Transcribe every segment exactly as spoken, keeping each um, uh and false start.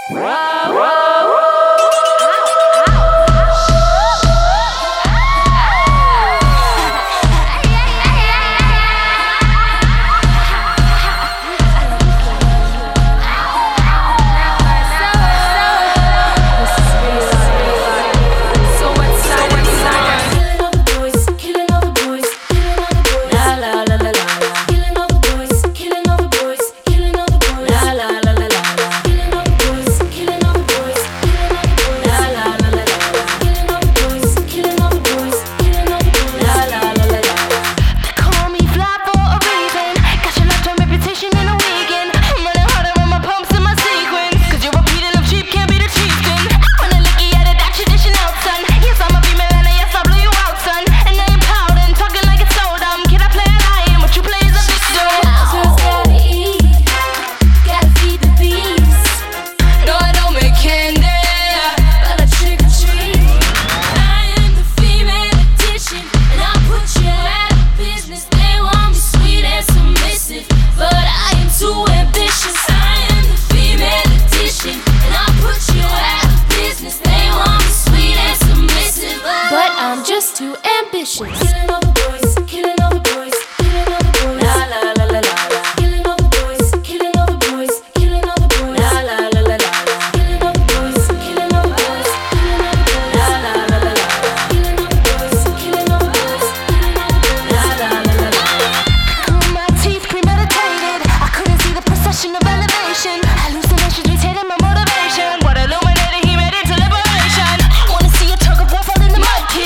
Just too ambitious. Killing all the boys, killing all the boys, killing all the boys. La la la la la la. Killing all the boys, killing all the boys, killing all the boys. La la la la la la. Killing all the boys, killing all the boys, killing all the boys. La la la la la. Killing all the boys, killing all the boys, killing all the boys. La la la la la. Through my teeth, premeditated. I couldn't see the procession of elevation. Hallucinations retaining my motivation. What illuminated, he made it to liberation. Wanna see a tug of war fall in the mud, kid.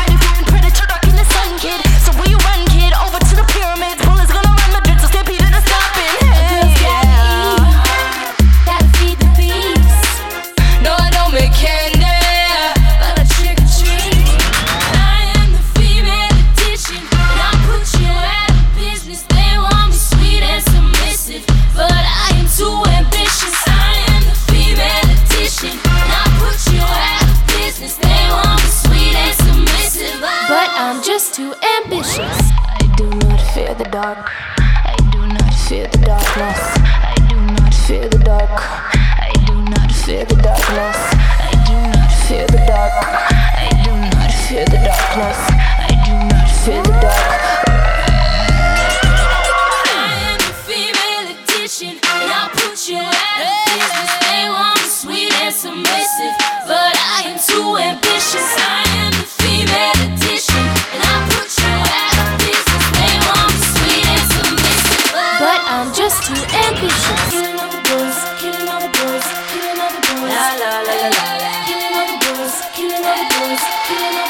Just too ambitious. I do not fear the dark. I do not fear the darkness. I do not fear the dark. I do not fear the darkness. I do not fear the dark. I do not fear the darkness. I do not fear the dark. I am the female edition, and I'll put you out of business. They want me sweet and submissive, but I am too ambitious. I am the female edition. I'm just too ambitious. Killing all the boys, killing all the boys, killing all the boys. La la la la la la. Killing all the boys, killing all the boys, killing all the boys.